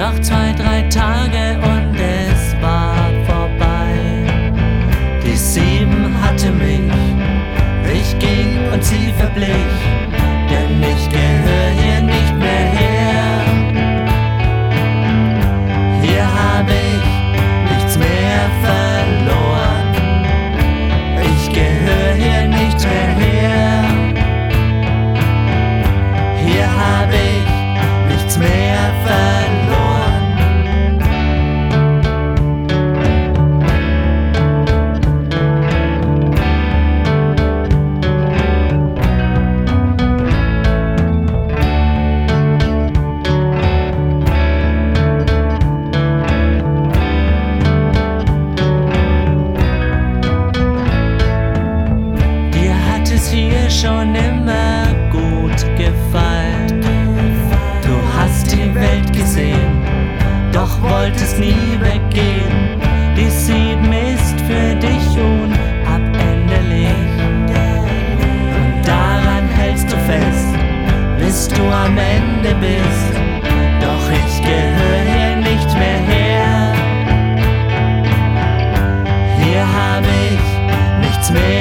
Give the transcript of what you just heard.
Noch 2, 3 Tage und es war vorbei. Die 7 hatte mich, ich ging und sie verblich, denn ich gehör hier nicht mehr her. Hier hab ich nichts mehr verloren, ich gehör hier nicht mehr her. Hier hab ich nichts mehr verloren. Hier schon immer gut gefallen. Du hast die Welt gesehen, doch wolltest nie weggehen. Die 7 ist für dich unabänderlich, und daran hältst du fest, bis du am Ende bist. Doch ich gehör hier nicht mehr her. Hier hab ich nichts mehr